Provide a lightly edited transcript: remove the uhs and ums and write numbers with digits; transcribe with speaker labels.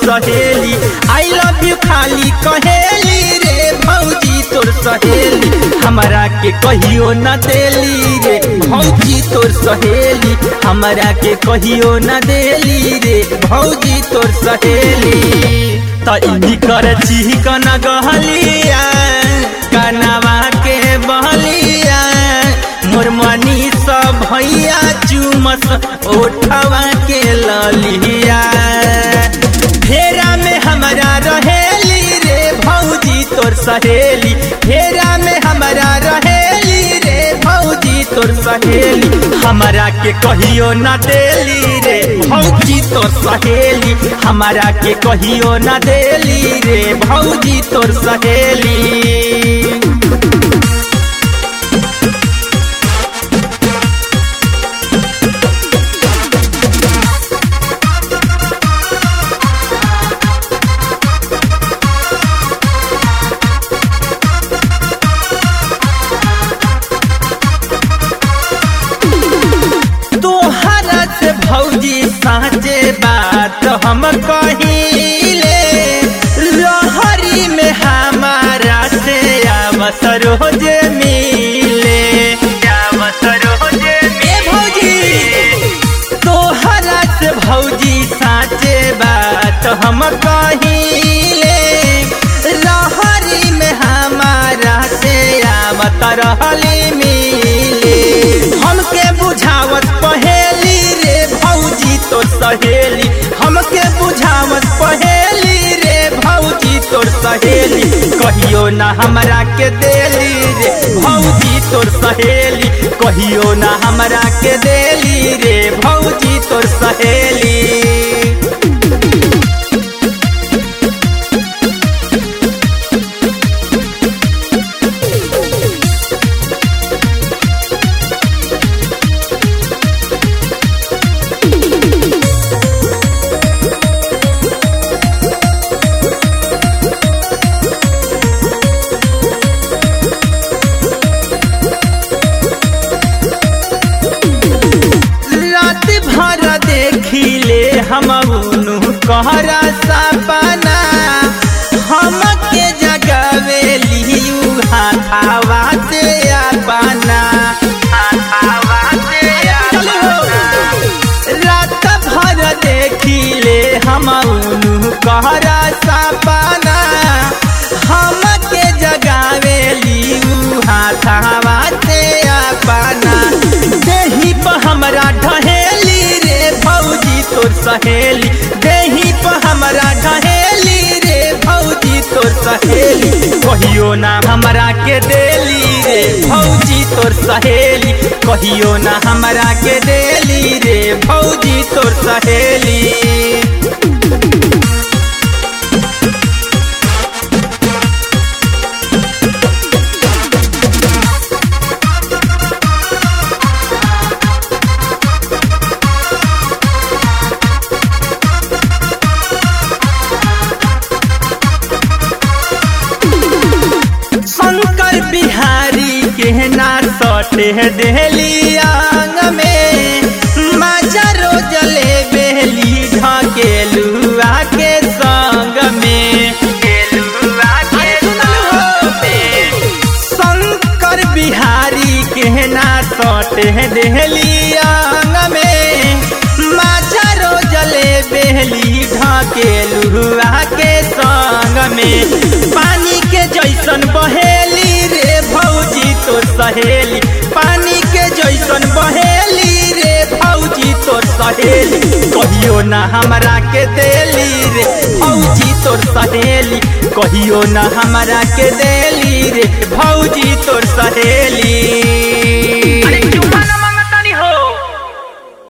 Speaker 1: सहेली I love you खाली कहेली रे भौजी तोर सहेली हमरा के कहियो न देली रे भौजी तोर सहेली हमरा के कहियो न देली रे भौजी तोर सहेली त इनी कर चिकन गहलिया कनवा के बहलिया मोर मनी सब भैया चुमस ओठवा के ललिया फेरा में हमरा रहेली रे भौजी तोर सहेली फेरा में हमरा रहेली रे भौजी तोर सहेली हमरा के कहियो न देली रे भौजी तोर सहेली हमरा के कहियो न देली रे भौजी तोर सहेली। भौजी साँचे बात हम कहिले रहरी में हमारा से अवसर हो जे मिले अवसर हो जे भौजी तोहरा से भौजी साँचे बात हम कहिले रहरी में हमारा से अवसर हली मिले हमके बुझावत पहेली भौजी तोर सहेली हमके बुझावत पहेली रे भौजी तोर सहेली कहियो ना हमरा के देली रे भौजी तोर सहेली कहियो ना हमरा के देली रे भौजी तोर सहेली। देखिले हम कहरा सपना हमके जगवेली हाथावा से अपना रात भर देखिले हम कहरा सपना हमके जगावेली हाथावा से अपना देही पर हमरा ढहेली भौजी तोर सहेली देही पर हमरा ढहेली रे भौजी तोर सहेली कहियो ना हमरा के देली रे भौजी तोर सहेली कहियो ना हमरा के देली रे भौजी तोर सहेली। शंकर बिहारी के ना सटे देली आंग में मजा रोज ले बेली ढकेलुआ के संग में शंकर बिहारी के ना सटे देली आंग में मजा रोज ले बेली ढकेलुआ के संग में पानी के जैसन बहेली रे भौजी तोर सहेली पानी के जैसन बहेली रे भौजी तोर सहेली कहियो ना हमरा के देली रे भौजी तोर सहेली कहियो ना हमरा के देली रे भौजी तोर सहेली।